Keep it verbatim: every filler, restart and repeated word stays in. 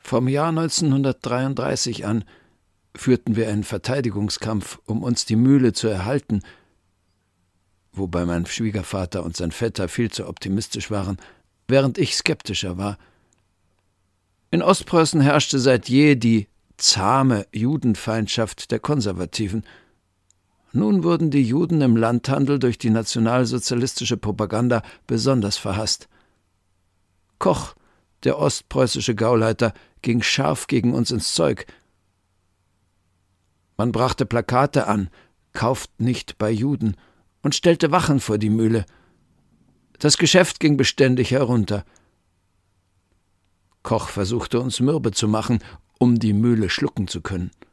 Vom Jahr neunzehnhundertdreiunddreißig an führten wir einen Verteidigungskampf, um uns die Mühle zu erhalten, wobei mein Schwiegervater und sein Vetter viel zu optimistisch waren, während ich skeptischer war. In Ostpreußen herrschte seit je die zahme Judenfeindschaft der Konservativen. Nun wurden die Juden im Landhandel durch die nationalsozialistische Propaganda besonders verhasst. Koch, der ostpreußische Gauleiter, ging scharf gegen uns ins Zeug. Man brachte Plakate an, kauft nicht bei Juden, und stellte Wachen vor die Mühle. Das Geschäft ging beständig herunter. Koch versuchte uns mürbe zu machen, um die Mühle schlucken zu können.